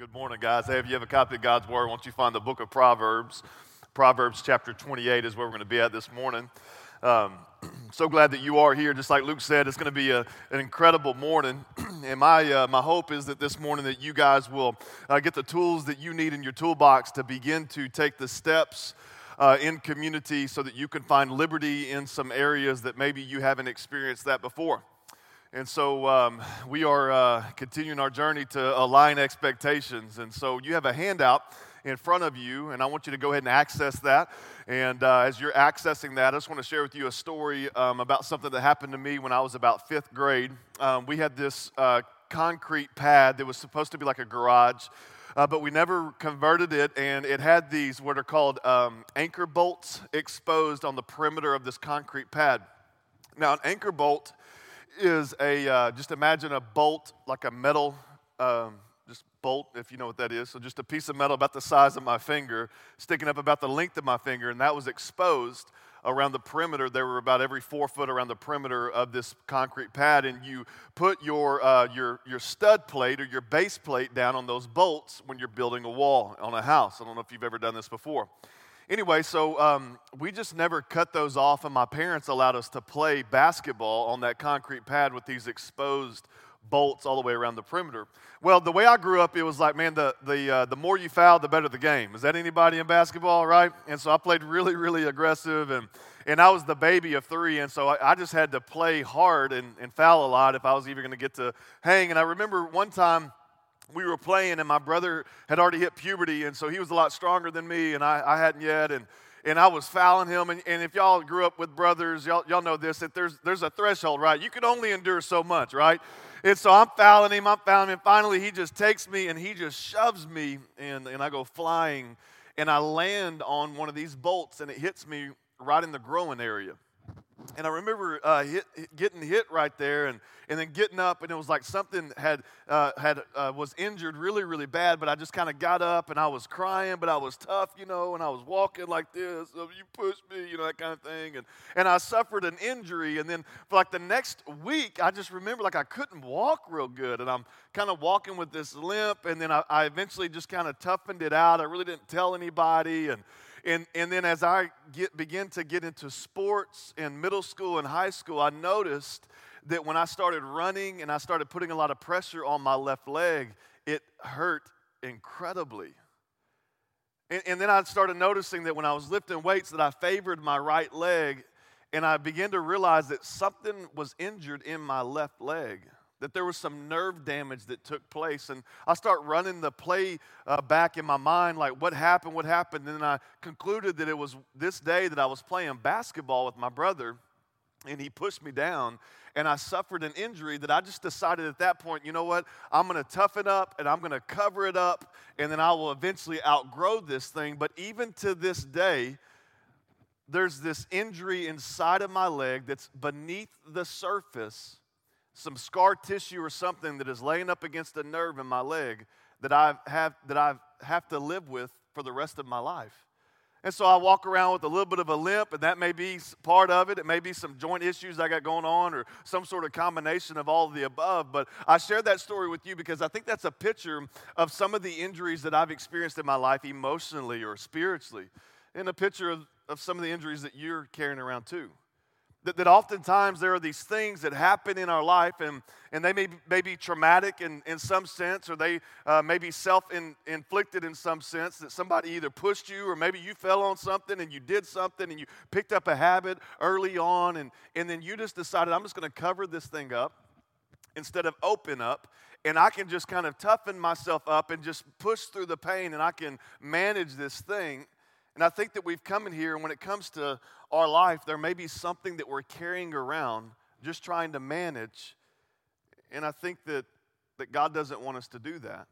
Good morning, guys. Hey, if you have a copy of God's Word, why don't you find the book of Proverbs? Proverbs chapter 28 is where we're going to be at this morning. So glad that you are here. Just like Luke said, it's going to be an incredible morning. And my hope is that this morning that you guys will get the tools that you need in your toolbox to begin to take the steps in community so that you can find liberty in some areas that maybe you haven't experienced that before. And so we are continuing our journey to align expectations. And so you have a handout in front of you, and I want you to go ahead and access that. And as you're accessing that, I just want to share with you a story about something that happened to me when I was about fifth grade. We had this concrete pad that was supposed to be like a garage, but we never converted it, and it had these what are called anchor bolts exposed on the perimeter of this concrete pad. Now, an anchor bolt is just imagine a bolt, like a metal, just bolt, if you know what that is. So just a piece of metal about the size of my finger, sticking up about the length of my finger, and that was exposed around the perimeter. They were about every 4 foot around the perimeter of this concrete pad, and you put your stud plate or your base plate down on those bolts when you're building a wall on a house. I don't know if you've ever done this before. Anyway, so we just never cut those off, and my parents allowed us to play basketball on that concrete pad with these exposed bolts all the way around the perimeter. Well, the way I grew up, it was like, man, the more you foul, the better the game. Is that anybody in basketball, right? And so I played really, really aggressive, and I was the baby of three, and so I just had to play hard and foul a lot if I was even going to get to hang. And I remember one time, we were playing, and my brother had already hit puberty, and so he was a lot stronger than me, and I hadn't yet, and I was fouling him. And if y'all grew up with brothers, y'all know this, that there's a threshold, right? You can only endure so much, right? And so I'm fouling him, and finally he just takes me, and he just shoves me, and I go flying, and I land on one of these bolts, and it hits me right in the growing area. And I remember getting hit right there, and then getting up, and it was like something was injured really, really bad. But I just kind of got up, and I was crying, but I was tough, and I was walking like this. So you pushed me, that kind of thing. And I suffered an injury, and then for like the next week, I just remember like I couldn't walk real good, and I'm kind of walking with this limp. And then I eventually just kind of toughened it out. I really didn't tell anybody, And then as I began to get into sports in middle school and high school, I noticed that when I started running and I started putting a lot of pressure on my left leg, it hurt incredibly. And then I started noticing that when I was lifting weights that I favored my right leg, and I began to realize that something was injured in my left leg, that there was some nerve damage that took place. And I start running the play back in my mind, like what happened? And then I concluded that it was this day that I was playing basketball with my brother, and he pushed me down, and I suffered an injury that I just decided at that point, you know what? I'm going to toughen up, and I'm going to cover it up, and then I will eventually outgrow this thing. But even to this day, there's this injury inside of my leg that's beneath the surface, some scar tissue or something that is laying up against a nerve in my leg that I have to live with for the rest of my life. And so I walk around with a little bit of a limp, and that may be part of it. It may be some joint issues I got going on or some sort of combination of all of the above. But I share that story with you because I think that's a picture of some of the injuries that I've experienced in my life emotionally or spiritually, and a picture of some of the injuries that you're carrying around too. That oftentimes there are these things that happen in our life, and they may be traumatic in some sense, or they may be self-inflicted in some sense, that somebody either pushed you, or maybe you fell on something and you did something and you picked up a habit early on, and then you just decided, I'm just going to cover this thing up instead of open up, and I can just kind of toughen myself up and just push through the pain, and I can manage this thing. And I think that we've come in here, and when it comes to our life, there may be something that we're carrying around, just trying to manage. And I think that God doesn't want us to do that.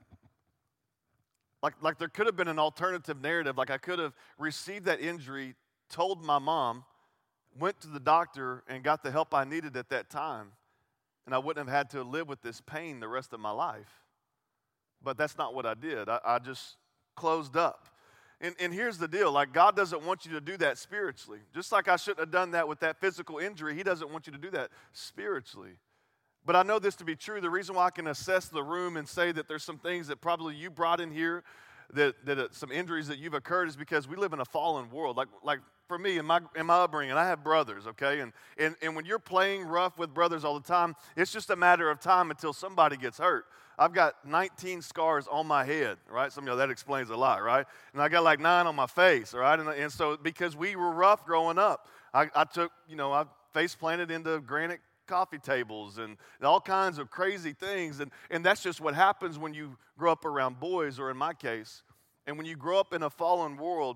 Like there could have been an alternative narrative. Like I could have received that injury, told my mom, went to the doctor, and got the help I needed at that time. And I wouldn't have had to live with this pain the rest of my life. But that's not what I did. I just closed up. And here's the deal, like God doesn't want you to do that spiritually. Just like I shouldn't have done that with that physical injury, He doesn't want you to do that spiritually. But I know this to be true. The reason why I can assess the room and say that there's some things that probably you brought in here, that some injuries that you've occurred, is because we live in a fallen world. Like for me, in my upbringing, I have brothers, okay? And when you're playing rough with brothers all the time, it's just a matter of time until somebody gets hurt. I've got 19 scars on my head, right? Some of you know that explains a lot, right? And I got like 9 on my face, all right? And so because we were rough growing up, I took, I face planted into granite coffee tables and all kinds of crazy things. And that's just what happens when you grow up around boys, or in my case. And when you grow up in a fallen world,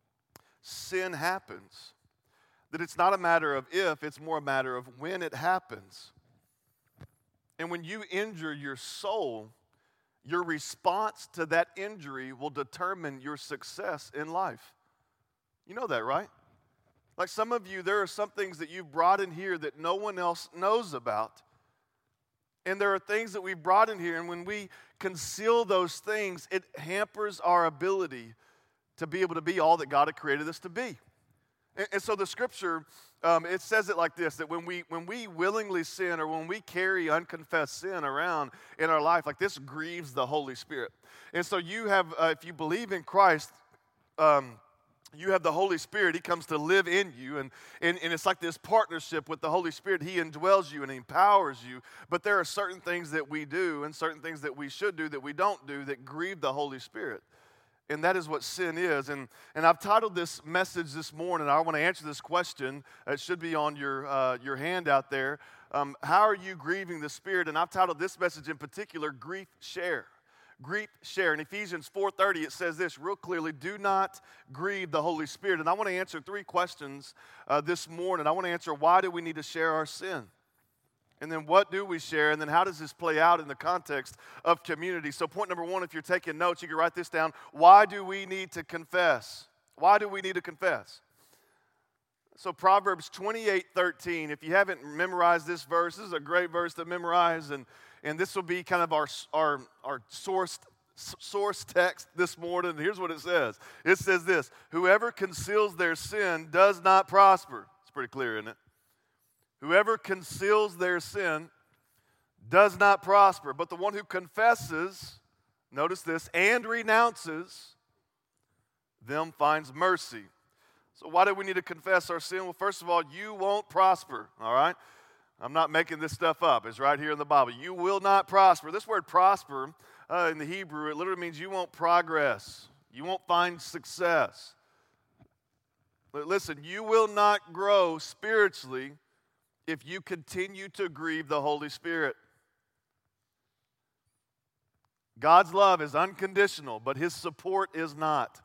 sin happens. That it's not a matter of if, it's more a matter of when it happens. And when you injure your soul, your response to that injury will determine your success in life. You know that, right? Like some of you, there are some things that you've brought in here that no one else knows about. And there are things that we've brought in here, and when we conceal those things, it hampers our ability to be able to be all that God had created us to be. And so the scripture, it says it like this, that when we willingly sin, or when we carry unconfessed sin around in our life, like this grieves the Holy Spirit. And so you have, if you believe in Christ, you have the Holy Spirit. He comes to live in you, and it's like this partnership with the Holy Spirit. He indwells you and he empowers you, but there are certain things that we do and certain things that we should do that we don't do that grieve the Holy Spirit. And that is what sin is. And I've titled this message this morning, I want to answer this question. It should be on your handout there. How are you grieving the Spirit? And I've titled this message in particular, Grief Share. Grief share. In Ephesians 4:30, it says this real clearly: do not grieve the Holy Spirit. And I want to answer 3 questions this morning. I want to answer, why do we need to share our sin? And then what do we share? And then how does this play out in the context of community? So point number 1, if you're taking notes, you can write this down. Why do we need to confess? Why do we need to confess? So Proverbs 28:13, if you haven't memorized this verse, this is a great verse to memorize, and this will be kind of our source text this morning. Here's what it says. It says this: whoever conceals their sin does not prosper. It's pretty clear, isn't it? Whoever conceals their sin does not prosper, but the one who confesses, notice this, and renounces them finds mercy. So why do we need to confess our sin? Well, first of all, you won't prosper, all right? I'm not making this stuff up. It's right here in the Bible. You will not prosper. This word prosper in the Hebrew, it literally means you won't progress. You won't find success. But listen, you will not grow spiritually if you continue to grieve the Holy Spirit. God's love is unconditional, but His support is not.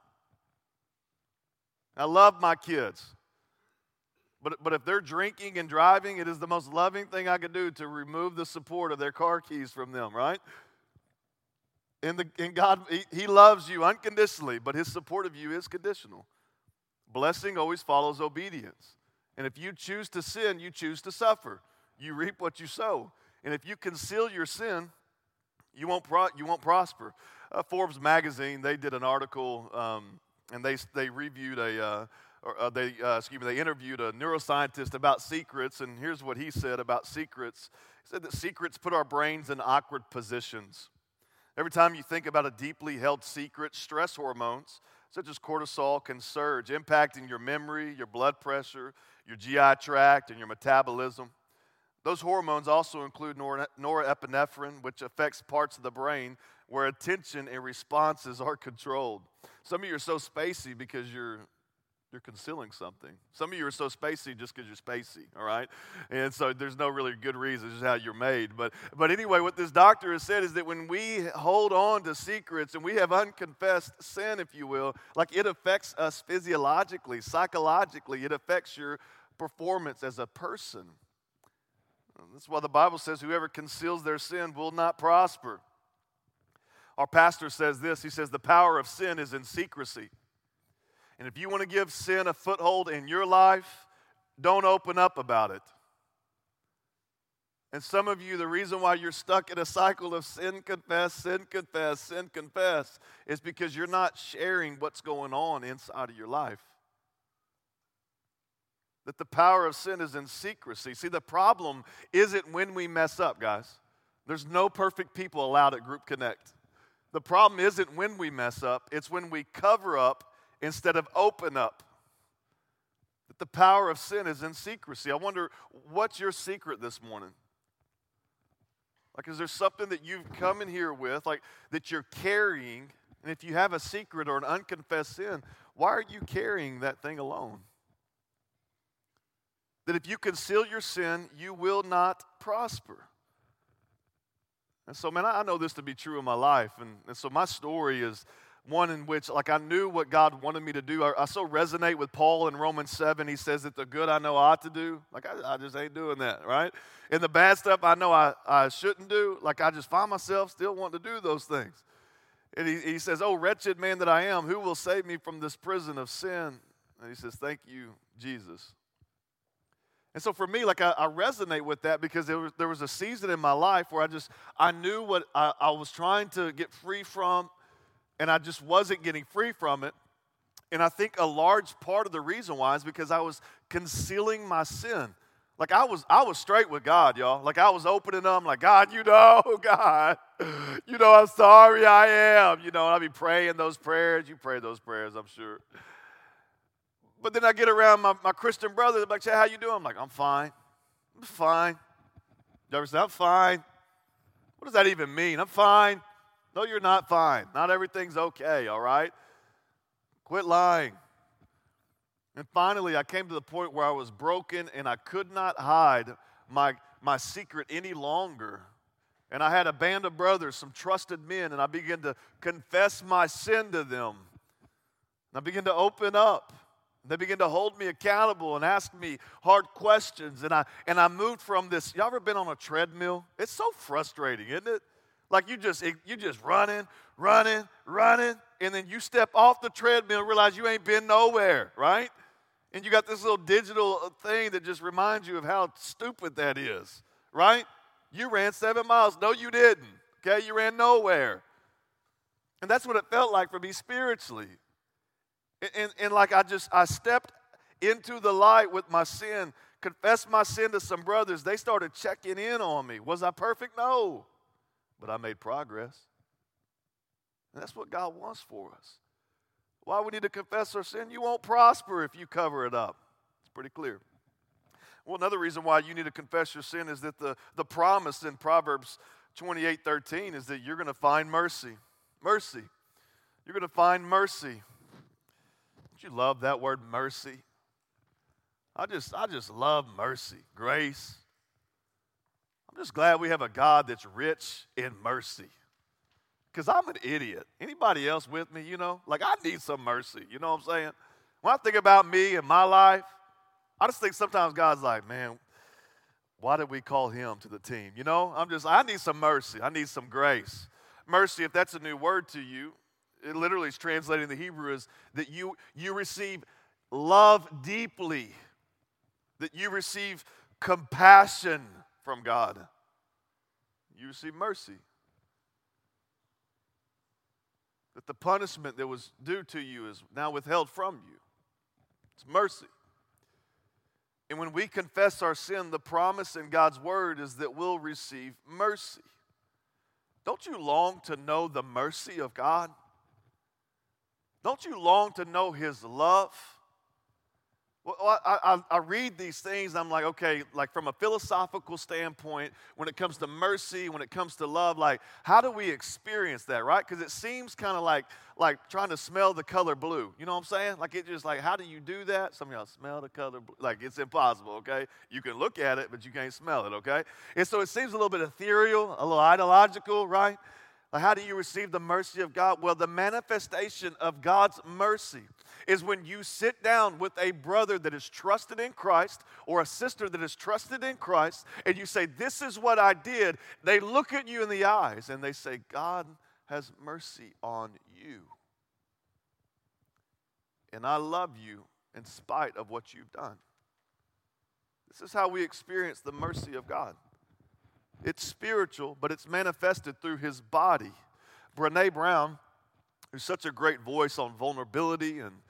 I love my kids. But if they're drinking and driving, it is the most loving thing I could do to remove the support of their car keys from them, right? And God, He loves you unconditionally, but His support of you is conditional. Blessing always follows obedience. And if you choose to sin, you choose to suffer. You reap what you sow. And if you conceal your sin, you won't prosper. Forbes magazine, they did an article, and they reviewed they interviewed a neuroscientist about secrets, and here's what he said about secrets. He said that secrets put our brains in awkward positions. Every time you think about a deeply held secret, stress hormones, such as cortisol, can surge, impacting your memory, your blood pressure, your GI tract, and your metabolism. Those hormones also include norepinephrine, which affects parts of the brain where attention and responses are controlled. Some of you are so spacey because you're concealing something. Some of you are so spacey just because you're spacey, all right? And so there's no really good reason. It's just how you're made. But anyway, what this doctor has said is that when we hold on to secrets and we have unconfessed sin, if you will, like it affects us physiologically, psychologically. It affects your performance as a person. That's why the Bible says whoever conceals their sin will not prosper. Our pastor says this. He says the power of sin is in secrecy. And if you want to give sin a foothold in your life, don't open up about it. And some of you, the reason why you're stuck in a cycle of sin, confess, sin, confess, sin, confess, is because you're not sharing what's going on inside of your life. That the power of sin is in secrecy. See, the problem isn't when we mess up, guys. There's no perfect people allowed at Group Connect. The problem isn't when we mess up, it's when we cover up instead of open up. That the power of sin is in secrecy. I wonder, what's your secret this morning? Like, is there something that you've come in here with, like, that you're carrying? And if you have a secret or an unconfessed sin, why are you carrying that thing alone? That if you conceal your sin, you will not prosper. And so, man, I know this to be true in my life. And so my story is one in which, like, I knew what God wanted me to do. I so resonate with Paul in Romans 7. He says that the good I know I ought to do, like, I just ain't doing that, right? And the bad stuff I know I shouldn't do, like, I just find myself still wanting to do those things. And he says, oh, wretched man that I am, who will save me from this prison of sin? And he says, thank you, Jesus. And so for me, like, I resonate with that because there was a season in my life where I knew what I was trying to get free from, and I just wasn't getting free from it. And I think a large part of the reason why is because I was concealing my sin. Like, I was straight with God, y'all. Like, I was opening up, like, God, God, I'm sorry I am. And I'd be praying those prayers. You pray those prayers, I'm sure. But then I get around my Christian brother, they're like, hey, how you doing? I'm like, I'm fine. I'm fine. You ever say, I'm fine? What does that even mean? I'm fine. No, you're not fine. Not everything's okay, all right? Quit lying. And finally, I came to the point where I was broken and I could not hide my secret any longer. And I had a band of brothers, some trusted men, and I began to confess my sin to them. And I began to open up. They began to hold me accountable and ask me hard questions. And I moved from this. Y'all ever been on a treadmill? It's so frustrating, isn't it? Like you just running, and then you step off the treadmill and realize you ain't been nowhere, right? And you got this little digital thing that just reminds you of how stupid that is, right? You ran 7 miles. No, you didn't. Okay, you ran nowhere. And that's what it felt like for me spiritually. And like I stepped into the light with my sin, confessed my sin to some brothers. They started checking in on me. Was I perfect? No. But I made progress. And that's what God wants for us. Why we need to confess our sin? You won't prosper if you cover it up. It's pretty clear. Well, another reason why you need to confess your sin is that the promise in Proverbs 28:13 is that you're going to find mercy. Mercy. You're going to find mercy. Don't you love that word, mercy? I just love mercy, grace. I'm just glad we have a God that's rich in mercy. Because I'm an idiot. Anybody else with me, Like, I need some mercy, you know what I'm saying? When I think about me and my life, I just think sometimes God's like, man, why did we call him to the team? I need some mercy. I need some grace. Mercy, if that's a new word to you, it literally is translated in the Hebrew as that you receive love deeply, that you receive compassion from God. You receive mercy. That the punishment that was due to you is now withheld from you. It's mercy. And when we confess our sin, the promise in God's word is that we'll receive mercy. Don't you long to know the mercy of God? Don't you long to know his love? Well, I read these things, and I'm like, okay, like from a philosophical standpoint, when it comes to mercy, when it comes to love, like, how do we experience that, right? Because it seems kind of like trying to smell the color blue. You know what I'm saying? Like, it just like, how do you do that? Some of y'all smell the color blue. Like, it's impossible, okay? You can look at it, but you can't smell it, okay? And so it seems a little bit ethereal, a little ideological, right? Like, how do you receive the mercy of God? Well, the manifestation of God's mercy is when you sit down with a brother that is trusted in Christ or a sister that is trusted in Christ, and you say, this is what I did. They look at you in the eyes and they say, God has mercy on you. And I love you in spite of what you've done. This is how we experience the mercy of God. It's spiritual, but it's manifested through his body. Brené Brown, who's such a great voice on vulnerability and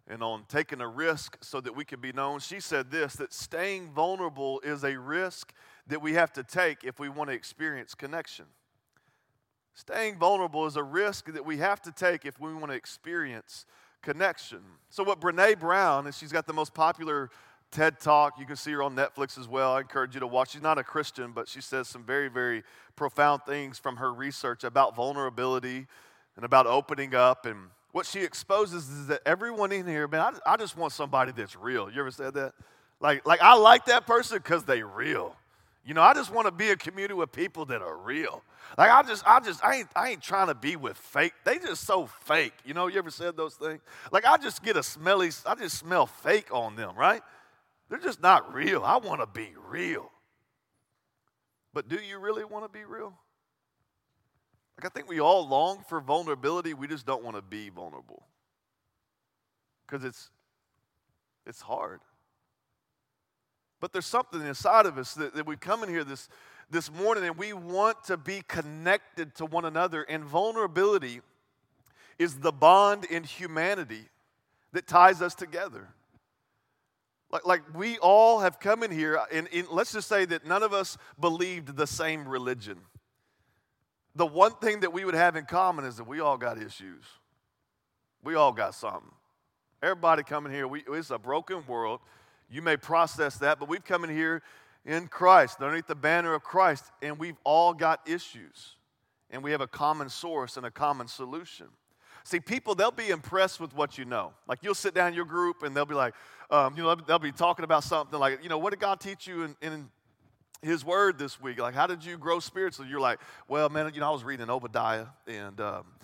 and on taking a risk so that we can be known. She said this, that staying vulnerable is a risk that we have to take if we want to experience connection. Staying vulnerable is a risk that we have to take if we want to experience connection. So what Brené Brown, and she's got the most popular TED Talk. You can see her on Netflix as well. I encourage you to watch. She's not a Christian, but she says some very, very profound things from her research about vulnerability and about opening up. And what she exposes is that everyone in here, man, I just want somebody that's real. You ever said that? Like I like that person because they real. You know, I just want to be a community with people that are real. Like I ain't trying to be with fake. They just so fake. You know, you ever said those things? Like I just smell fake on them, right? They're just not real. I want to be real. But do you really want to be real? Like I think we all long for vulnerability. We just don't want to be vulnerable. Because it's hard. But there's something inside of us that we come in here this morning and we want to be connected to one another. And vulnerability is the bond in humanity that ties us together. Like we all have come in here, and let's just say that none of us believed the same religion. The one thing that we would have in common is that we all got issues. We all got something. Everybody coming here, it's a broken world. You may process that, but we've come in here in Christ, underneath the banner of Christ, and we've all got issues. And we have a common source and a common solution. See, people, they'll be impressed with what you know. Like, you'll sit down in your group, and they'll be like, they'll be talking about something like, what did God teach you in His Word this week? Like, how did you grow spiritually? You're like, well, man, I was reading Obadiah, and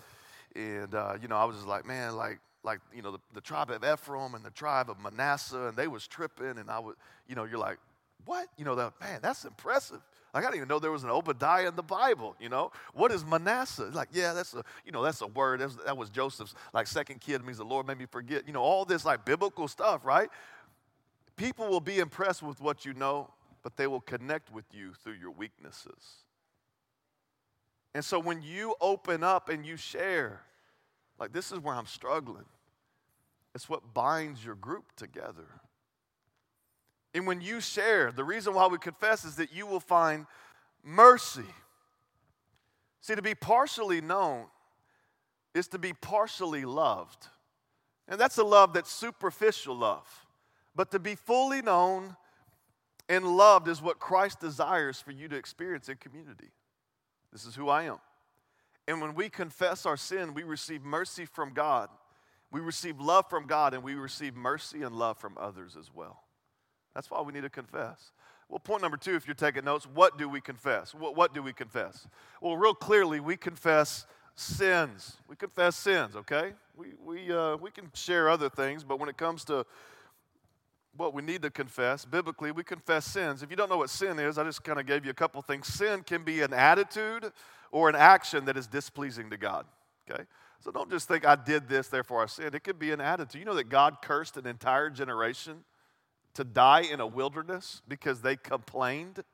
I was just like, man, the tribe of Ephraim and the tribe of Manasseh, and they was tripping, and you're like, what? Man, that's impressive. Like, I didn't even know there was an Obadiah in the Bible, What is Manasseh? Like, yeah, that's a word. That was Joseph's, second kid, means the Lord made me forget. All this, biblical stuff, right? People will be impressed with what you know, but they will connect with you through your weaknesses. And so when you open up and you share, this is where I'm struggling. It's what binds your group together. And when you share, the reason why we confess is that you will find mercy. See, to be partially known is to be partially loved. And that's a love that's superficial love. But to be fully known and loved is what Christ desires for you to experience in community. This is who I am. And when we confess our sin, we receive mercy from God. We receive love from God, and we receive mercy and love from others as well. That's why we need to confess. Well, point number 2, if you're taking notes, what do we confess? What do we confess? Well, real clearly, we confess sins. We confess sins, okay? We can share other things, but when it comes to what we need to confess, biblically, we confess sins. If you don't know what sin is, I just kind of gave you a couple things. Sin can be an attitude or an action that is displeasing to God, okay? So don't just think I did this, therefore I sinned. It could be an attitude. You know that God cursed an entire generation to die in a wilderness because they complained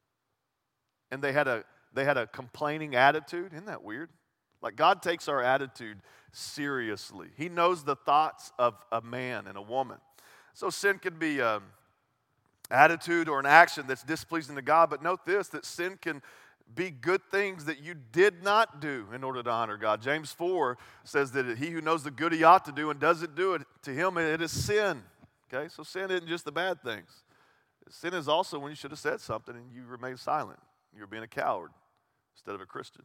and they had a complaining attitude. Isn't that weird? God takes our attitude seriously. He knows the thoughts of a man and a woman. So sin can be an attitude or an action that's displeasing to God, but note this, that sin can be good things that you did not do in order to honor God. James 4 says that he who knows the good he ought to do and doesn't do it, to him it is sin. Okay, so sin isn't just the bad things. Sin is also when you should have said something and you remain silent. You're being a coward instead of a Christian.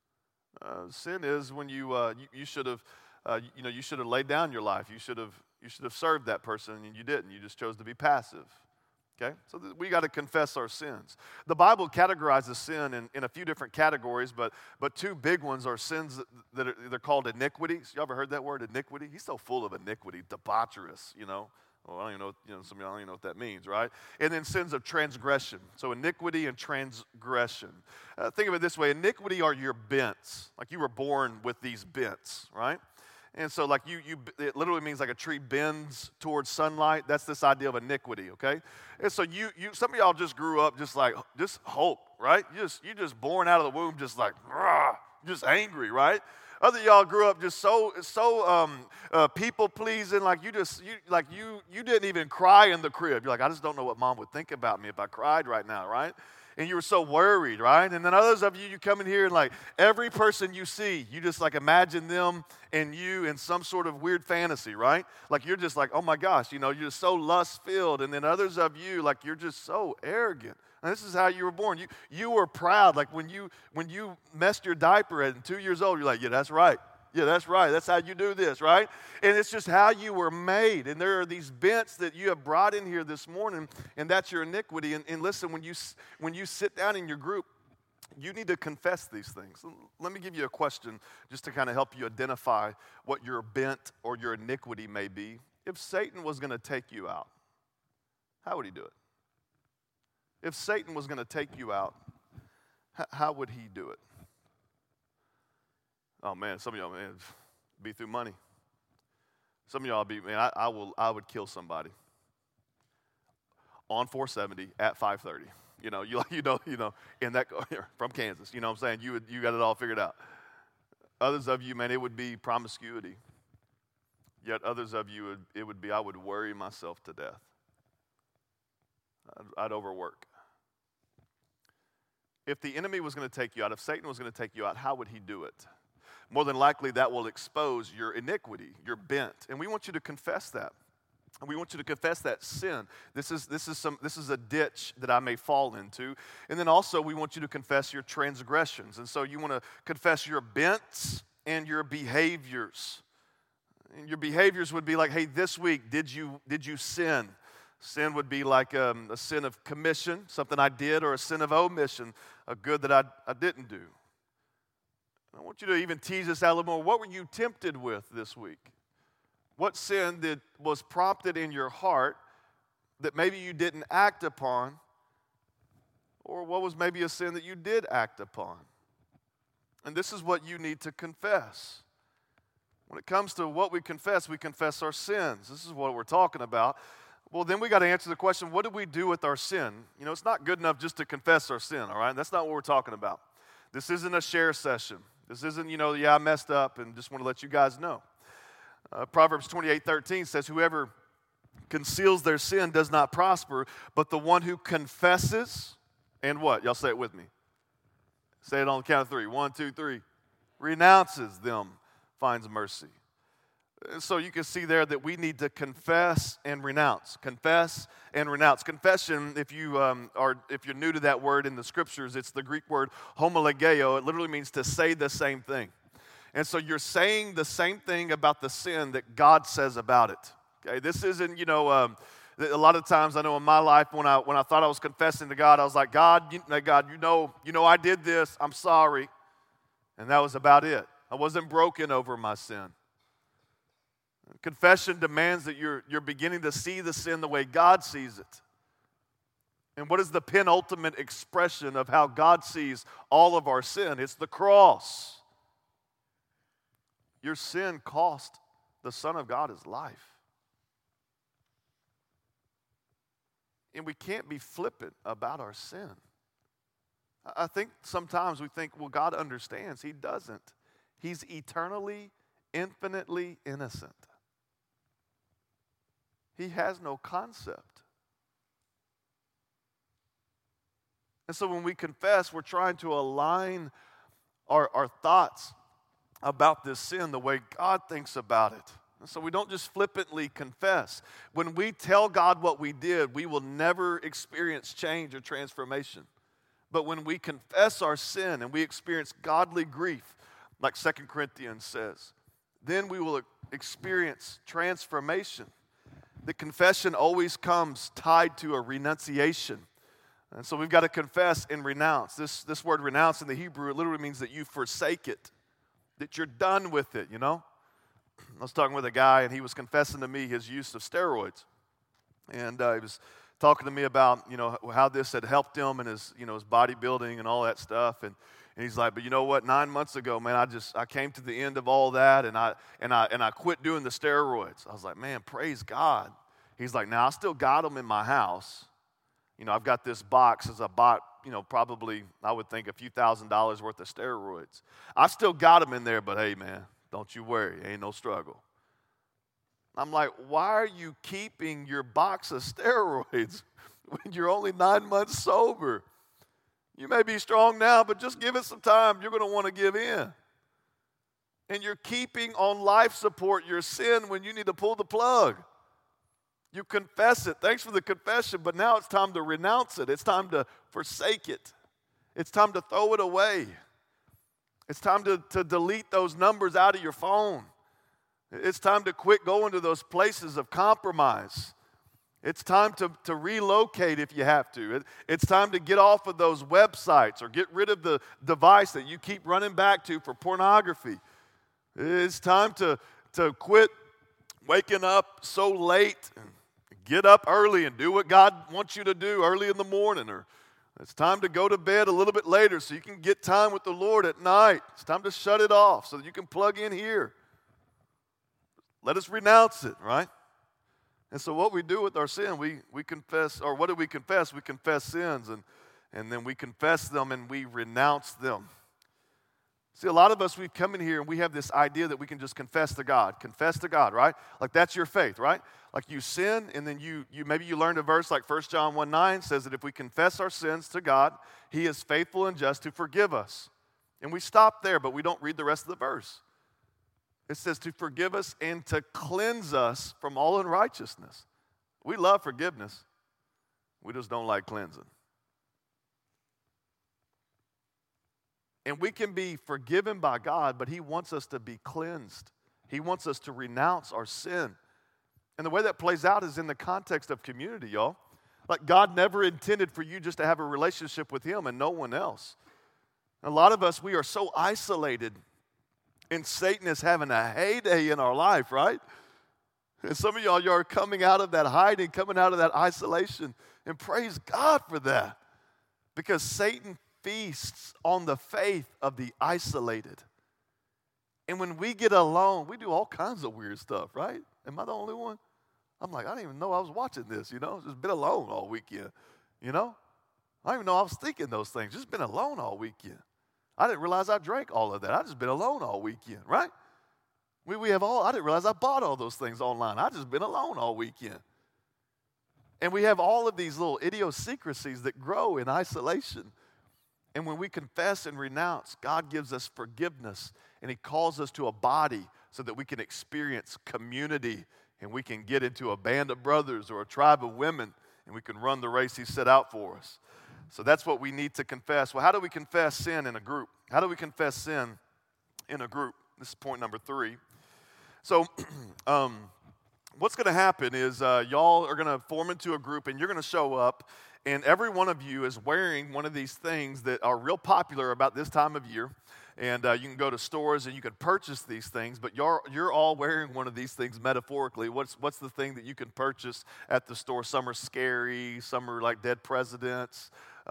Sin is when you should have laid down your life. You should have served that person and you didn't. You just chose to be passive. Okay, so we got to confess our sins. The Bible categorizes sin in a few different categories, but 2 big ones are sins they're called iniquities. You ever heard that word, iniquity? He's so full of iniquity, debaucherous, Well, I don't even know, some of y'all don't even know what that means, right? And then sins of transgression. So iniquity and transgression. Think of it this way. Iniquity are your bents. Like you were born with these bents, right? And so it literally means like a tree bends towards sunlight. That's this idea of iniquity, okay? And so some of y'all just grew up just hope, right? You just born out of the womb just angry, right? Other y'all grew up just so people pleasing, like you didn't even cry in the crib. You're like, I just don't know what mom would think about me if I cried right now, right? And you were so worried, right? And then others of you, you come in here and like every person you see, you just like imagine them and you in some sort of weird fantasy, right? Like you're just like, oh my gosh, you're just so lust-filled. And then others of you, like you're just so arrogant. And this is how you were born. You were proud. Like when you messed your diaper at 2 years old, you're like, yeah, that's right. Yeah, that's right. That's how you do this, right? And it's just how you were made. And there are these bents that you have brought in here this morning, and that's your iniquity. And listen, when you sit down in your group, you need to confess these things. Let me give you a question just to kind of help you identify what your bent or your iniquity may be. If Satan was going to take you out, how would he do it? If Satan was going to take you out, how would he do it? Oh man, some of y'all, man, be through money. Some of y'all be, man, I would kill somebody on 470 at 5:30. In that from Kansas. You know what I'm saying? You got it all figured out. Others of you, man, it would be promiscuity. Yet others of you, it would be I would worry myself to death. I'd overwork. If the enemy was going to take you out, if Satan was going to take you out, how would he do it? More than likely, that will expose your iniquity, your bent. And we want you to confess that. And we want you to confess that sin. This is a ditch that I may fall into. And then also, we want you to confess your transgressions. And so you want to confess your bents and your behaviors. And your behaviors would be like, hey, this week, did you sin? Sin would be like a sin of commission, something I did, or a sin of omission, a good that I didn't do. I want you to even tease this out a little more. What were you tempted with this week? What sin that was prompted in your heart that maybe you didn't act upon? Or what was maybe a sin that you did act upon? And this is what you need to confess. When it comes to what we confess our sins. This is what we're talking about. Well, then we got to answer the question, what do we do with our sin? It's not good enough just to confess our sin, all right? That's not what we're talking about. This isn't a share session. This isn't, I messed up and just want to let you guys know. Proverbs 28:13 says, whoever conceals their sin does not prosper, but the one who confesses, and what? Y'all say it with me. Say it on the count of 3. 1, 2, 3. Renounces them, finds mercy. So you can see there that we need to confess and renounce. Confess and renounce. Confession, if you're new to that word in the scriptures, it's the Greek word homologeo. It literally means to say the same thing. And so you're saying the same thing about the sin that God says about it. Okay, this isn't, a lot of times I know in my life when I thought I was confessing to God, I was like, God, I did this. I'm sorry. And that was about it. I wasn't broken over my sin. Confession demands that you're beginning to see the sin the way God sees it. And what is the penultimate expression of how God sees all of our sin? It's the cross. Your sin cost the Son of God his life. And we can't be flippant about our sin. I think sometimes we think, well, God understands. He doesn't. He's eternally, infinitely innocent. He has no concept. And so when we confess, we're trying to align our thoughts about this sin the way God thinks about it. And so we don't just flippantly confess. When we tell God what we did, we will never experience change or transformation. But when we confess our sin and we experience godly grief, like 2 Corinthians says, then we will experience transformation. The confession always comes tied to a renunciation. And so we've got to confess and renounce. This word renounce in the Hebrew, it literally means that you forsake it, that you're done with it, I was talking with a guy, and he was confessing to me his use of steroids. And he was talking to me about, how this had helped him in his, his bodybuilding and all that stuff. And he's like, but you know what? 9 months ago, man, I came to the end of all that, and I quit doing the steroids. I was like, man, praise God. He's like, now I still got them in my house. I've got this box as I bought probably, I would think, a few $1,000s worth of steroids. I still got them in there, but hey, man, don't you worry. Ain't no struggle. I'm like, why are you keeping your box of steroids when you're only 9 months sober? You may be strong now, but just give it some time. You're going to want to give in. And you're keeping on life support your sin when you need to pull the plug. You confess it. Thanks for the confession, but now it's time to renounce it. It's time to forsake it. It's time to throw it away. It's time to delete those numbers out of your phone. It's time to quit going to those places of compromise. It's time to relocate if you have to. It's time to get off of those websites or get rid of the device that you keep running back to for pornography. It's time to quit waking up so late and get up early and do what God wants you to do early in the morning. Or it's time to go to bed a little bit later so you can get time with the Lord at night. It's time to shut it off so that you can plug in here. Let us renounce it, right? And so what we do with our sin, we confess, or what do we confess? We confess sins, and then we confess them and we renounce them. See, a lot of us, we come in here and we have this idea that we can just confess to God, right? Like that's your faith, right? Like you sin, and then you maybe you learned a verse like 1 John 1:9 says that if we confess our sins to God, He is faithful and just to forgive us. And we stop there, but we don't read the rest of the verse. It says to forgive us and to cleanse us from all unrighteousness. We love forgiveness. We just don't like cleansing. And we can be forgiven by God, but He wants us to be cleansed. He wants us to renounce our sin. And the way that plays out is in the context of community, y'all. Like God never intended for you just to have a relationship with Him and no one else. A lot of us, we are so isolated, and Satan is having a heyday in our life, right? And some of y'all are coming out of that hiding, coming out of that isolation, and praise God for that. Because Satan feasts on the faith of the isolated. And when we get alone, we do all kinds of weird stuff, right? Am I the only one? I'm like, I didn't even know I was watching this, Just been alone all weekend, I didn't even know I was thinking those things. Just been alone all weekend. I didn't realize I drank all of that. I just been alone all weekend, right? I didn't realize I bought all those things online. I just been alone all weekend. And we have all of these little idiosyncrasies that grow in isolation. And when we confess and renounce, God gives us forgiveness, and He calls us to a body so that we can experience community, and we can get into a band of brothers or a tribe of women, and we can run the race He set out for us. So that's what we need to confess. Well, how do we confess sin in a group? How do we confess sin in a group? This is point number 3. So what's going to happen is y'all are going to form into a group, and you're going to show up, and every one of you is wearing one of these things that are real popular about this time of year. And you can go to stores and you can purchase these things, but you're all wearing one of these things metaphorically. What's the thing that you can purchase at the store? Some are scary, some are like dead presidents.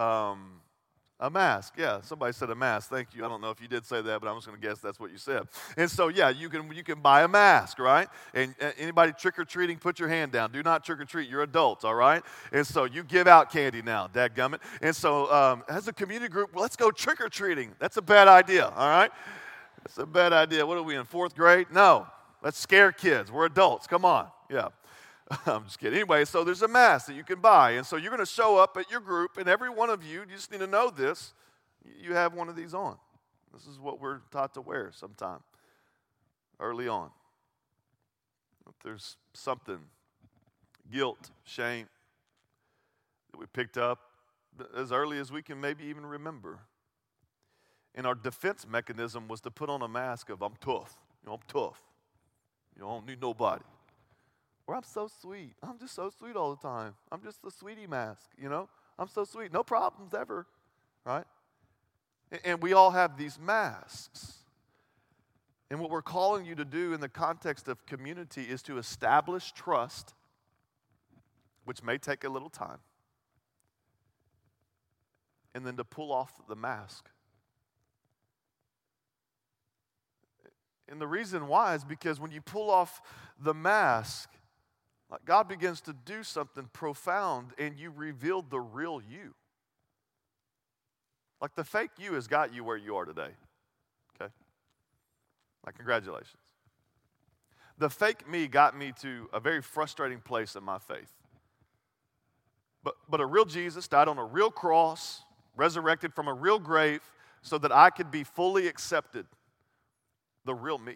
A mask, yeah. Somebody said a mask. Thank you. I don't know if you did say that, but I'm just going to guess that's what you said. And so, yeah, you can buy a mask, right? And anybody trick-or-treating, put your hand down. Do not trick-or-treat. You're adults, all right? And so you give out candy now, dadgummit. And so as a community group, let's go trick-or-treating. That's a bad idea, all right? That's a bad idea. What are we in, 4th grade? No. Let's scare kids. We're adults. Come on. Yeah. I'm just kidding. Anyway, so there's a mask that you can buy. And so you're going to show up at your group, and every one of you just need to know this. You have one of these on. This is what we're taught to wear sometime early on. If there's something, guilt, shame, that we picked up as early as we can maybe even remember. And our defense mechanism was to put on a mask of, I'm tough. I'm tough. I don't need nobody. Or I'm so sweet. I'm just so sweet all the time. I'm just the sweetie mask, I'm so sweet. No problems ever, right? And we all have these masks. And what we're calling you to do in the context of community is to establish trust, which may take a little time, and then to pull off the mask. And the reason why is because when you pull off the mask, God begins to do something profound, and you reveal the real you. Like the fake you has got you where you are today, okay? Like congratulations. The fake me got me to a very frustrating place in my faith. But a real Jesus died on a real cross, resurrected from a real grave, so that I could be fully accepted, the real me.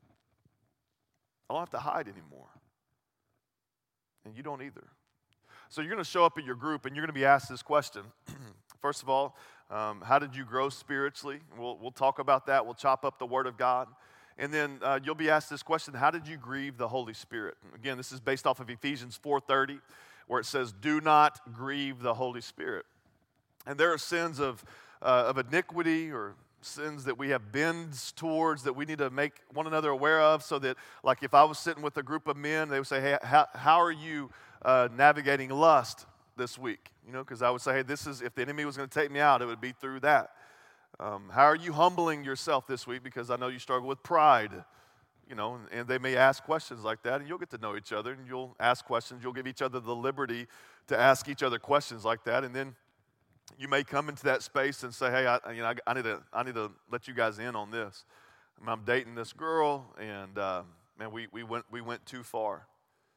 I don't have to hide anymore. And you don't either. So you're going to show up at your group and you're going to be asked this question. First of all, how did you grow spiritually? We'll talk about that. We'll chop up the Word of God. And then you'll be asked this question, how did you grieve the Holy Spirit? Again, this is based off of Ephesians 4:30, where it says, do not grieve the Holy Spirit. And there are sins of iniquity or sins that we have bends towards that we need to make one another aware of, so that, like, if I was sitting with a group of men, they would say, hey, how are you navigating lust this week? You know, because I would say, hey, this is, if the enemy was going to take me out, it would be through that. How are you humbling yourself this week? Because I know you struggle with pride, you know, and they may ask questions like that, and you'll get to know each other, and you'll ask questions. You'll give each other the liberty to ask each other questions like that, and then you may come into that space and say, hey, I need to let you guys in on this. I'm dating this girl, and man, we went too far.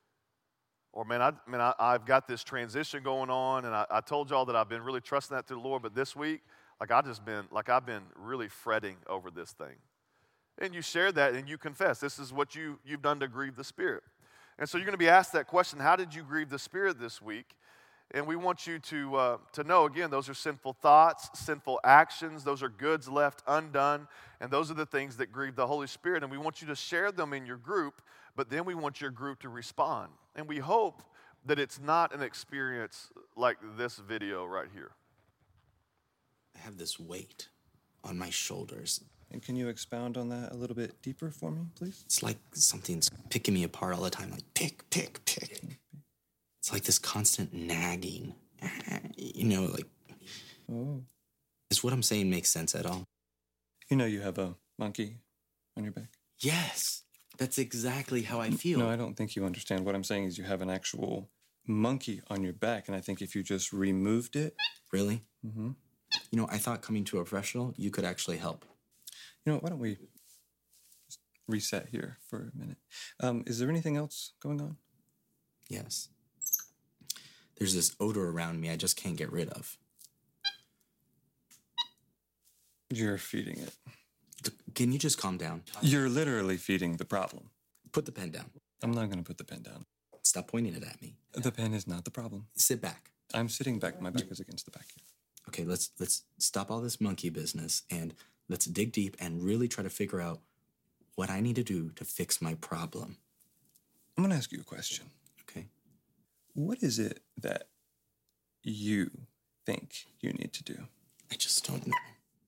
Or I've got this transition going on, and I told y'all that I've been really trusting that to the Lord, but this week, I've been really fretting over this thing. And you share that and you confess. This is what you've done to grieve the Spirit. And so you're going to be asked that question, how did you grieve the Spirit this week? And we want you to know, again, those are sinful thoughts, sinful actions. Those are goods left undone. And those are the things that grieve the Holy Spirit. And we want you to share them in your group, but then we want your group to respond. And we hope that it's not an experience like this video right here. I have this weight on my shoulders. And can you expound on that a little bit deeper for me, please? It's like something's picking me apart all the time, like pick, pick, pick. It's like this constant nagging, you know, like, Oh. Does what I'm saying make sense at all? You know you have a monkey on your back? Yes, that's exactly how I feel. No, I don't think you understand. What I'm saying is you have an actual monkey on your back, and I think if you just removed it... Really? Mm-hmm. You know, I thought coming to a professional, you could actually help. You know, why don't we just reset here for a minute? Is there anything else going on? Yes. There's this odor around me I just can't get rid of. You're feeding it. Can you just calm down? You're literally feeding the problem. Put the pen down. I'm not going to put the pen down. Stop pointing it at me. The pen is not the problem. Sit back. I'm sitting back. My back is against the back here. Okay, let's stop all this monkey business and let's dig deep and really try to figure out what I need to do to fix my problem. I'm going to ask you a question. Okay. What is it that you think you need to do? I just don't know.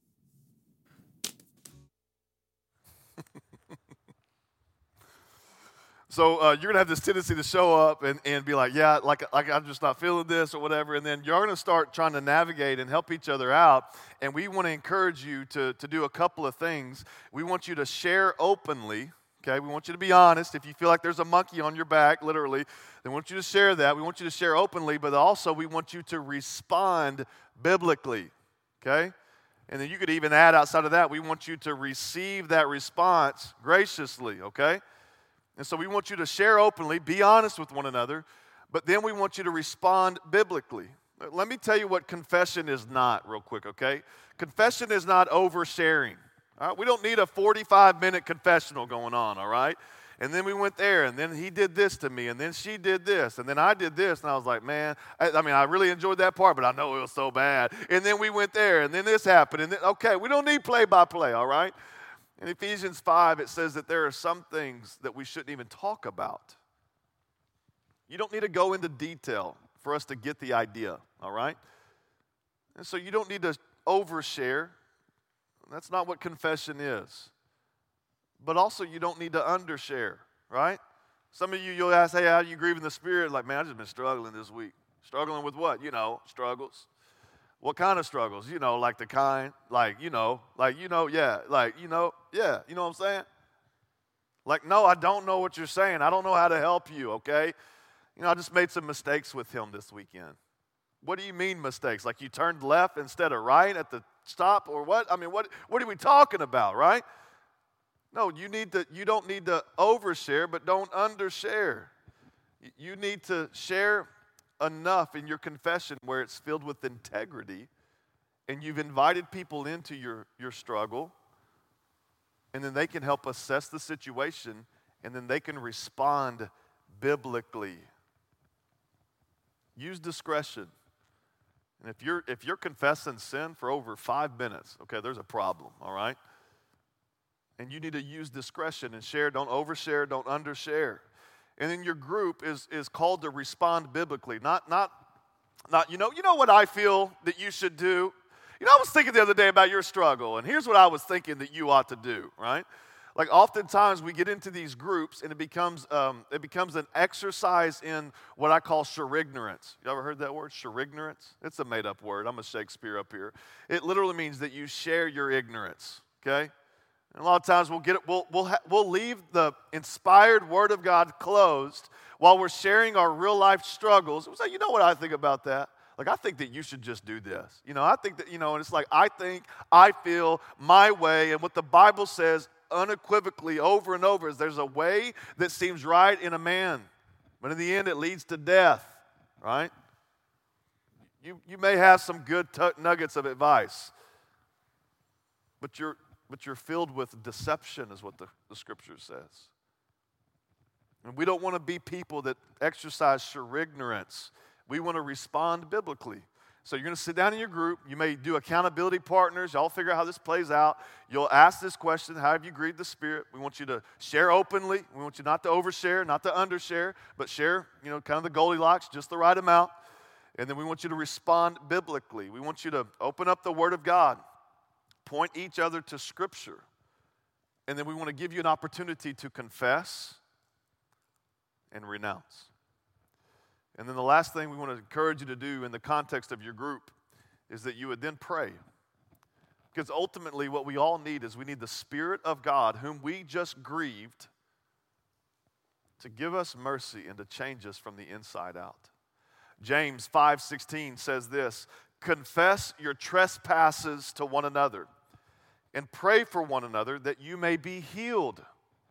So you're going to have this tendency to show up and be like, yeah, like I'm just not feeling this or whatever. And then you're going to start trying to navigate and help each other out. And we want to encourage you to do a couple of things. We want you to share openly, okay? We want you to be honest. If you feel like there's a monkey on your back, literally, then we want you to share that. We want you to share openly, but also we want you to respond biblically, okay? And then you could even add outside of that, we want you to receive that response graciously, okay? And so we want you to share openly, be honest with one another, but then we want you to respond biblically. Let me tell you what confession is not real quick, okay? Confession is not oversharing. All right? We don't need a 45-minute confessional going on, all right? And then we went there, and then he did this to me, and then she did this, and then I did this, and I was like, man, I really enjoyed that part, but I know it was so bad. And then we went there, and then this happened, and then, okay, we don't need play-by-play, all right? In Ephesians 5, it says that there are some things that we shouldn't even talk about. You don't need to go into detail for us to get the idea, all right? And so you don't need to overshare. That's not what confession is. But also you don't need to undershare, right? Some of you, you'll ask, hey, how are you grieving the Spirit? Like, man, I've just been struggling this week. Struggling with what? You know, struggles. What kind of struggles? You know, like the kind, yeah, you know what I'm saying? Like, no, I don't know what you're saying. I don't know how to help you, okay? You know, I just made some mistakes with him this weekend. What do you mean mistakes? Like you turned left instead of right at the stop or what? I mean, what are we talking about, right? No, you don't need to overshare, but don't undershare. You need to share enough in your confession where it's filled with integrity, and you've invited people into your struggle, and then they can help assess the situation, and then they can respond biblically. Use discretion. And if you're confessing sin for over 5 minutes, okay, there's a problem, all right? And you need to use discretion and share. Don't overshare, don't undershare. And then your group is called to respond biblically. Not you know what I feel that you should do? I was thinking the other day about your struggle, and here's what I was thinking that you ought to do, right? Like oftentimes we get into these groups and it becomes an exercise in what I call sure-ignorance. You ever heard that word, sure-ignorance? It's a made-up word. I'm a Shakespeare up here. It literally means that you share your ignorance, okay? And a lot of times we'll leave the inspired Word of God closed while we're sharing our real-life struggles. We'll say, you know what I think about that? Like, I think that you should just do this. I think that, and it's like, I think, I feel, my way, and what the Bible says unequivocally over and over is there's a way that seems right in a man, but in the end it leads to death, right? You may have some good nuggets of advice, but you're filled with deception is what the Scripture says. And we don't want to be people that exercise sure-ignorance. We want to respond biblically. So you're going to sit down in your group. You may do accountability partners. Y'all figure out how this plays out. You'll ask this question, how have you grieved the Spirit? We want you to share openly. We want you not to overshare, not to undershare, but share, kind of the Goldilocks, just the right amount. And then we want you to respond biblically. We want you to open up the Word of God, point each other to Scripture. And then we want to give you an opportunity to confess and renounce. And then the last thing we want to encourage you to do in the context of your group is that you would then pray. Because ultimately what we all need is we need the Spirit of God, whom we just grieved, to give us mercy and to change us from the inside out. James 5:16 says this, confess your trespasses to one another and pray for one another that you may be healed.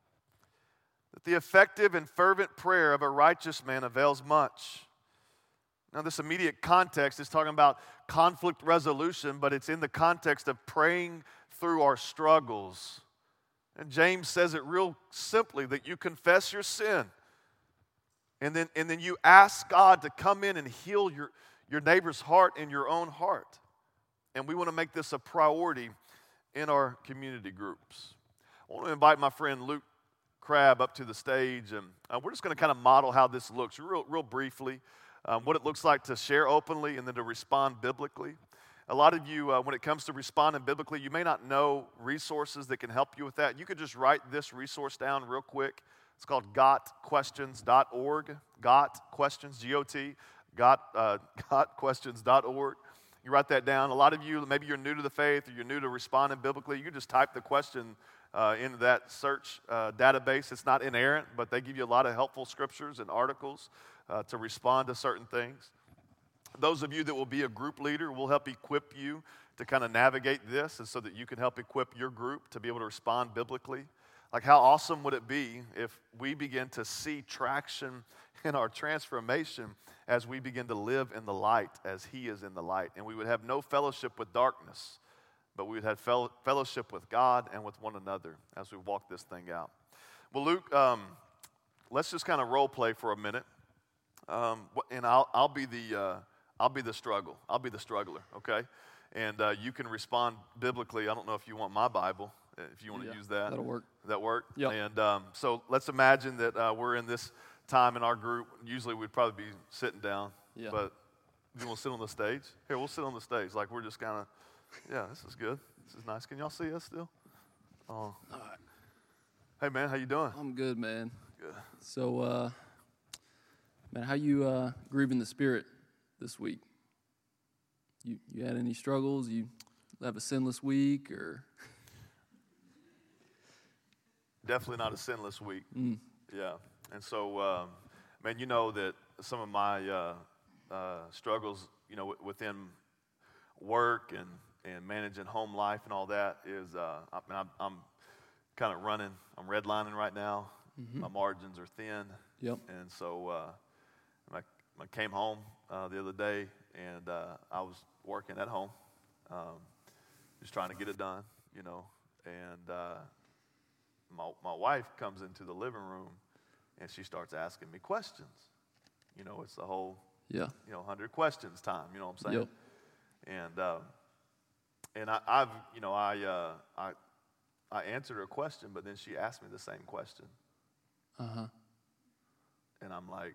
That the effective and fervent prayer of a righteous man avails much. Now, this immediate context is talking about conflict resolution, but it's in the context of praying through our struggles. And James says it real simply, that you confess your sin, and then you ask God to come in and heal your neighbor's heart and your own heart. And we want to make this a priority in our community groups. I want to invite my friend Luke Crabb up to the stage, and we're just going to kind of model how this looks real briefly, what it looks like to share openly and then to respond biblically. A lot of you, when it comes to responding biblically, you may not know resources that can help you with that. You could just write this resource down real quick. It's called gotquestions.org, gotquestions, G-O-T, gotquestions.org. You write that down. A lot of you, maybe you're new to the faith or you're new to responding biblically, you can just type the question into that search database. It's not inerrant, but they give you a lot of helpful scriptures and articles to respond to certain things. Those of you that will be a group leader, we'll help equip you to kind of navigate this, and so that you can help equip your group to be able to respond biblically. Like, how awesome would it be if we begin to see traction in our transformation as we begin to live in the light as He is in the light, and we would have no fellowship with darkness, but we would have fellowship with God and with one another as we walk this thing out. Well, Luke, let's just kind of role play for a minute, and I'll be the struggle. I'll be the struggler, okay? And you can respond biblically. I don't know if you want my Bible, if you want to use that. That'll work. That work? Yep. And so let's imagine that we're in this time in our group. Usually we'd probably be sitting down. Yeah. But you want to sit on the stage? Here, we'll sit on the stage. Like, we're just kind of, yeah, this is good. This is nice. Can y'all see us still? Oh. All right. Hey, man, how you doing? I'm good, man. Good. So, man, how you grieving the Spirit this week? You had any struggles? You have a sinless week, or? Definitely not a sinless week. Yeah. And so, man, you know that some of my struggles, within work and managing home life and all that is, I'm kind of running. I'm redlining right now. My margins are thin. Yep. And so I came home the other day, and I was working at home, just trying to get it done, you know. And my wife comes into the living room, and she starts asking me questions. You know, it's the whole, Yeah. 100 questions time. You know what I'm saying? Yep. And I answered her question, but then she asked me the same question. Uh-huh. And I'm like,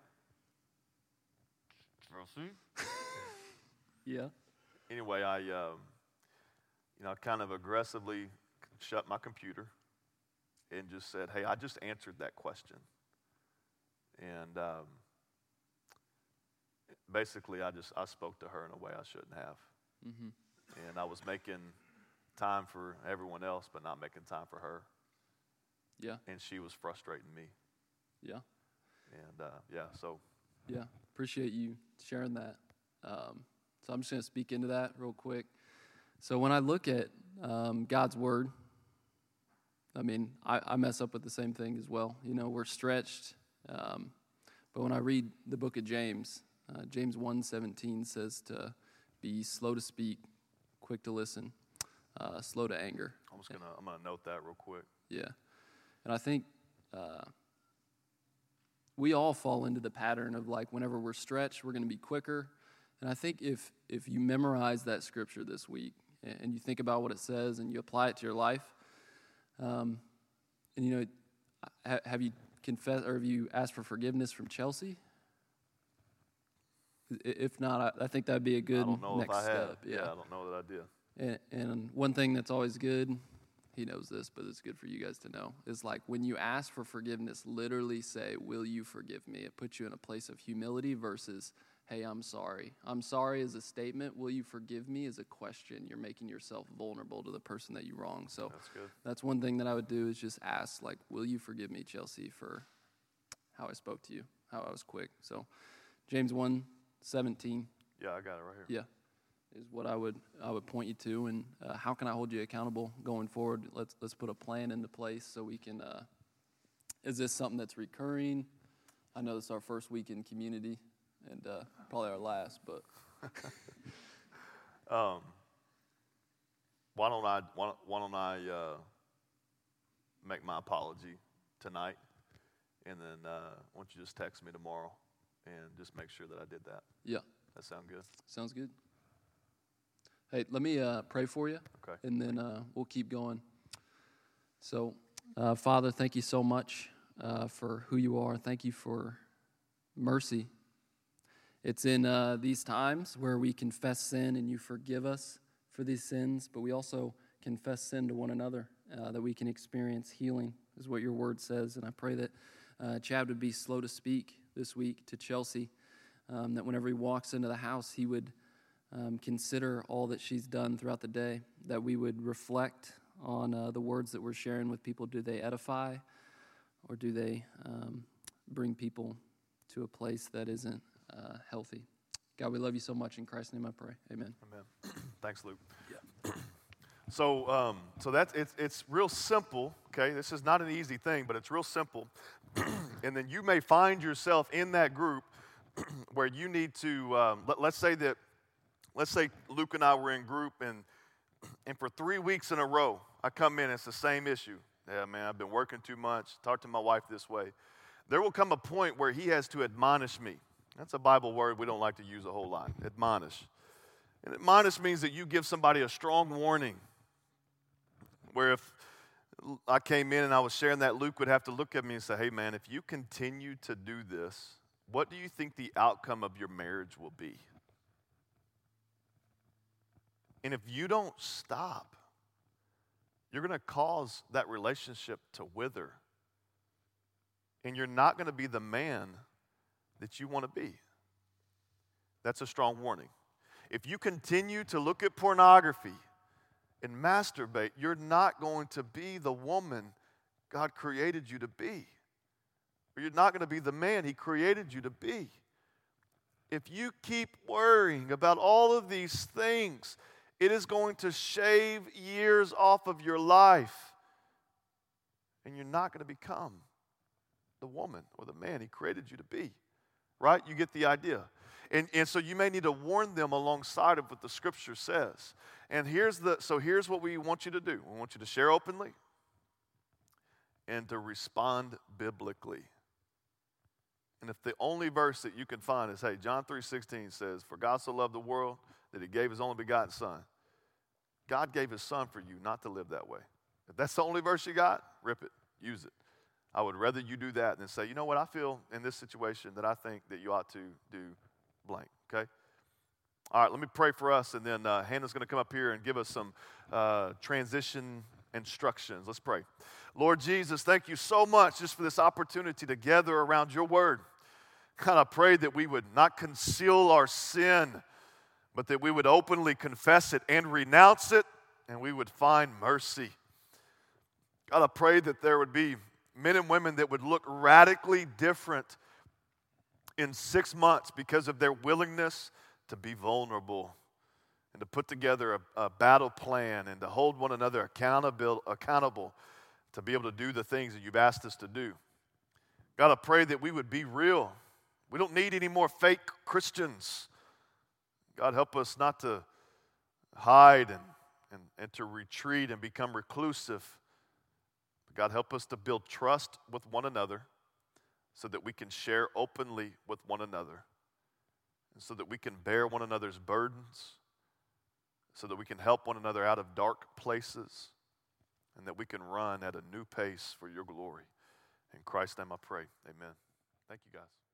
Chelsea? Yeah. Anyway, I kind of aggressively shut my computer and just said, hey, I just answered that question. And basically, I spoke to her in a way I shouldn't have. Mm-hmm. And I was making time for everyone else, but not making time for her. Yeah. And she was frustrating me. Yeah. And so. Yeah. Appreciate you sharing that. So I'm just going to speak into that real quick. So when I look at God's word, I mean, I mess up with the same thing as well. You know, we're stretched. But when I read the book of James, James 1:17 says to be slow to speak, quick to listen, slow to anger. I'm gonna note that real quick. Yeah. And I think we all fall into the pattern of, like, whenever we're stretched, we're going to be quicker. And I think if you memorize that scripture this week and you think about what it says and you apply it to your life, and have you confessed or have you asked for forgiveness from Chelsea? If not, I think that'd be a good next step. Yeah, I don't know that I did. And one thing that's always good, he knows this, but it's good for you guys to know, is like when you ask for forgiveness, literally say, will you forgive me? It puts you in a place of humility versus, hey, I'm sorry. I'm sorry is a statement. Will you forgive me is a question. You're making yourself vulnerable to the person that you wrong. So That's good. That's one thing that I would do is just ask, like, will you forgive me, Chelsea, for how I spoke to you, how I was quick. So James 1:17. Yeah, I got it right here. Yeah. Is what I would point you to, and how can I hold you accountable going forward? Let's put a plan into place so we can. Is this something that's recurring? I know this is our first week in community, and probably our last, but. Why don't I make my apology tonight, and then why don't you just text me tomorrow, and just make sure that I did that. Yeah. That sound good? Sounds good. Hey, let me pray for you, Okay. and then we'll keep going. So, Father, thank you so much for who you are. Thank you for mercy. It's in these times where we confess sin and you forgive us for these sins, but we also confess sin to one another, that we can experience healing, is what your word says. And I pray that Chad would be slow to speak this week to Chelsea, that whenever he walks into the house, he would consider all that she's done throughout the day, that we would reflect on the words that we're sharing with people. Do they edify, or do they bring people to a place that isn't healthy? God, we love you so much. In Christ's name I pray. Amen. Amen. Thanks, Luke. Yeah. So that's it's real simple. Okay, this is not an easy thing, but it's real simple. And then you may find yourself in that group where you need to. Let's say Luke and I were in group, and for 3 weeks in a row, I come in, it's the same issue. Yeah, man, I've been working too much. Talk to my wife this way. There will come a point where he has to admonish me. That's a Bible word we don't like to use a whole lot, admonish. And admonish means that you give somebody a strong warning, where if I came in and I was sharing that, Luke would have to look at me and say, hey, man, if you continue to do this, what do you think the outcome of your marriage will be? And if you don't stop, you're going to cause that relationship to wither. And you're not going to be the man that you want to be. That's a strong warning. If you continue to look at pornography and masturbate, you're not going to be the woman God created you to be. Or you're not going to be the man He created you to be. If you keep worrying about all of these things It is going to shave years off of your life. And you're not going to become the woman or the man He created you to be. Right? You get the idea. And so you may need to warn them alongside of what the Scripture says. And here's what we want you to do. We want you to share openly and to respond biblically. And if the only verse that you can find is, hey, John 3:16 says, "For God so loved the world that He gave His only begotten Son." God gave His Son for you not to live that way. If that's the only verse you got, rip it, use it. I would rather you do that than say, you know what, I feel in this situation that I think that you ought to do blank, okay? All right, let me pray for us, and then Hannah's going to come up here and give us some transition instructions. Let's pray. Lord Jesus, thank you so much just for this opportunity to gather around your word. God, I pray that we would not conceal our sin, but that we would openly confess it and renounce it, and we would find mercy. God, I pray that there would be men and women that would look radically different in 6 months because of their willingness to be vulnerable and to put together a battle plan and to hold one another accountable to be able to do the things that you've asked us to do. God, I pray that we would be real. We don't need any more fake Christians. God, help us not to hide and to retreat and become reclusive. God, help us to build trust with one another so that we can share openly with one another, and so that we can bear one another's burdens, so that we can help one another out of dark places, and that we can run at a new pace for your glory. In Christ's name I pray, amen. Thank you, guys.